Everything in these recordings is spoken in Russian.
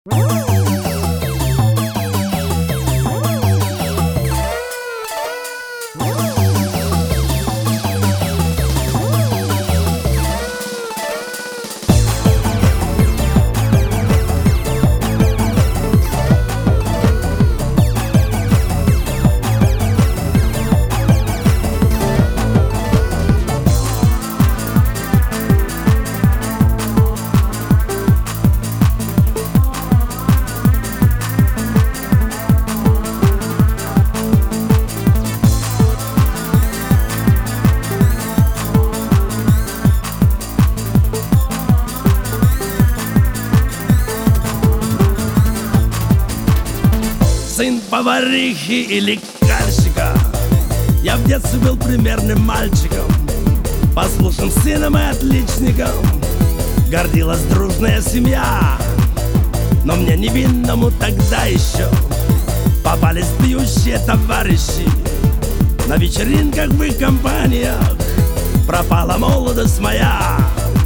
Сын поварихи и лекарщика. Я в детстве был примерным мальчиком, послушным сыном и отличником. Гордилась дружная семья, но мне невинному тогда еще попались пьющие товарищи. На вечеринках в их компаниях пропала молодость моя.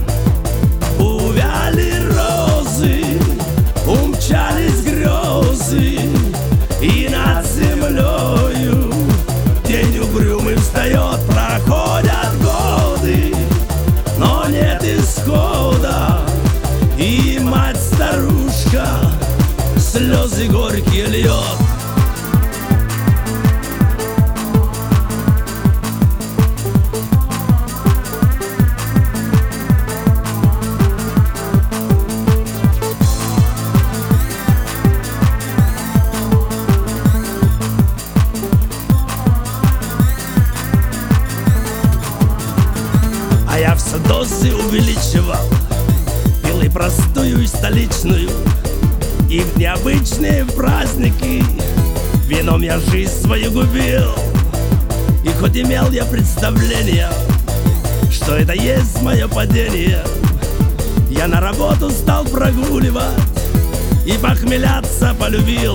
Увяли розы, умчались грезы, и над землею день угрюмый встает. Проходят годы, но нет исхода, и мать-старушка слезы горькие льет. Я все дозы увеличивал, пил и простую, и столичную, и в необычные праздники вином я жизнь свою губил. И хоть имел я представление, что это есть мое падение, я на работу стал прогуливать и похмеляться полюбил.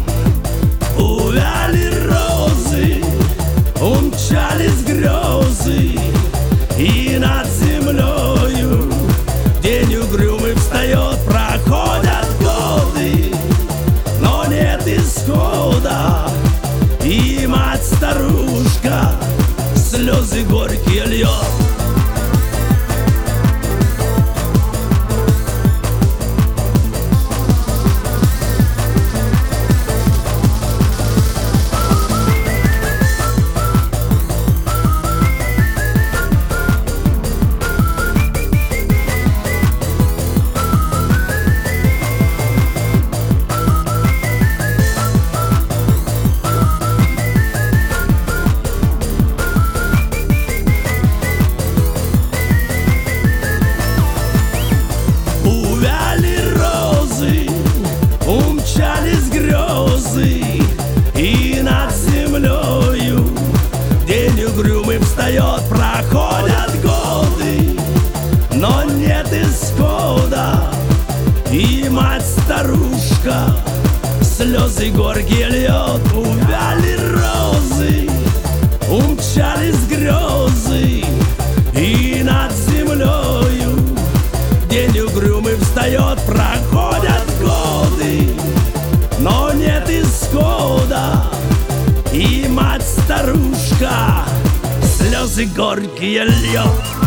Увяли розы, умчались грезы, и над землею день угрюмый встает. Проходят годы, но нет исхода, и мать-старушка слезы горькие льет. Умчались грезы, и над землею день угрюмый встает. Проходят годы, но нет исхода, и мать-старушка слезы горькие льет. Увяли розы, умчались грезы, и над землею день угрюмый встает. Проходят годы, но нет исхода, и мать-старушка слезы горькие льет.